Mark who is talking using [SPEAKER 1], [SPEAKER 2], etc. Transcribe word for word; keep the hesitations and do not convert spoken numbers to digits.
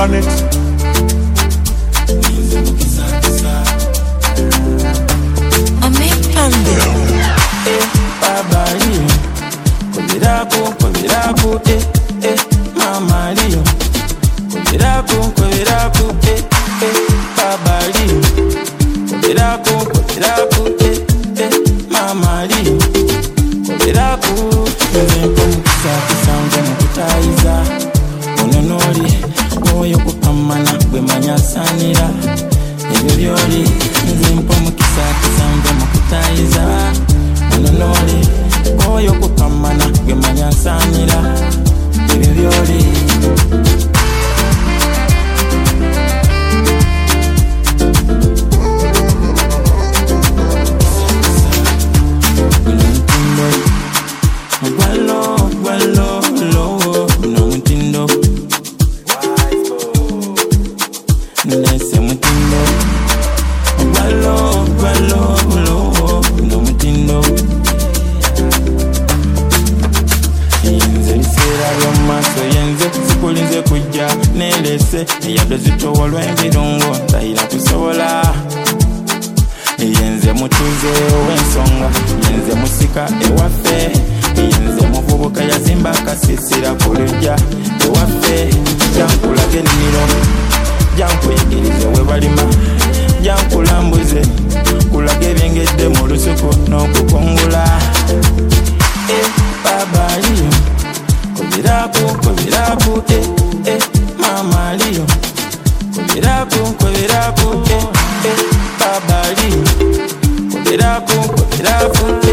[SPEAKER 1] planet.
[SPEAKER 2] Sanira ebyo byoli nze mpo mukisa kisanze mukutayiza ononoli oyo kukamana gwe manya sanira ebyo byoli Nese mutindo Gwalo, gwalo, lo No mutindo Yenze bisera by'omumaso yenze sikulinze kujja nelese eyadde zitowa lw'embirungo tayira kusobola yenze mutuze ow'ensonga yenze musika ewaffe yenze muvubuka yazimba akasisira ku lujja ewaffe jankulage ennimiro jankuyigirize we balima jankulambuze kulaga ebyengedde mu lusuku n'okukungula e baba aliyo kobiraku kobiraku e e mama aliyo kobiraku kobiraku e e baba aliyo kobiraku kobiraku